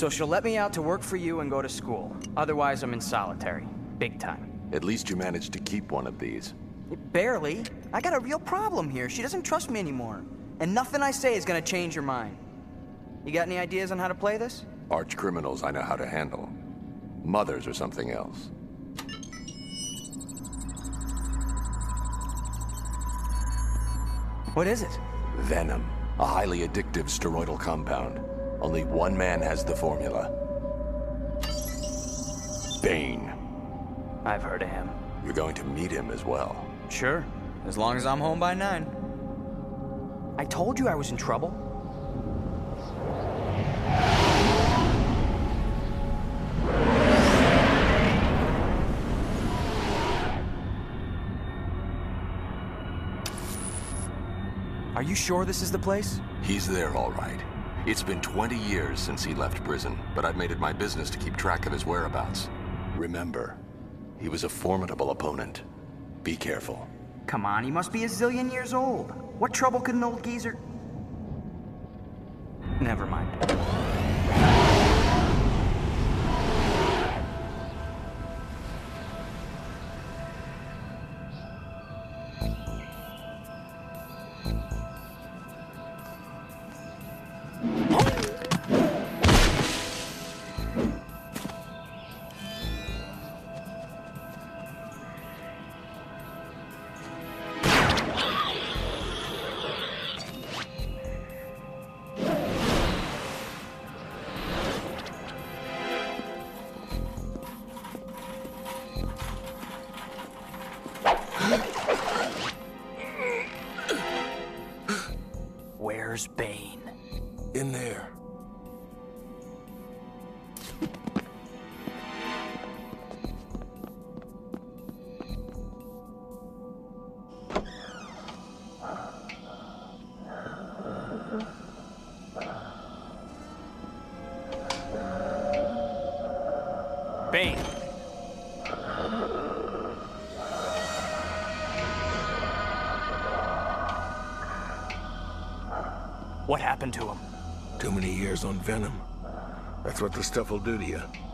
So she'll let me out to work for you and go to school. Otherwise, I'm in solitary. Big time. At least you managed to keep one of these. Barely. I got a real problem here. She doesn't trust me anymore. And nothing I say is gonna change her mind. You got any ideas on how to play this? Arch criminals I know how to handle. Mothers or something else. What is it? Venom. A highly addictive steroidal compound. Only one man has the formula. Bane. I've heard of him. You're going to meet him as well. Sure. As long as I'm home by 9. I told you I was in trouble. Are you sure this is the place? He's there, all right. It's been 20 years since he left prison, but I've made it my business to keep track of his whereabouts. Remember, he was a formidable opponent. Be careful. Come on, he must be a zillion years old. What trouble could an old geezer... Never mind. Where's Bane? In there. Bane! What happened to him? Too many years on Venom. That's what the stuff will do to you.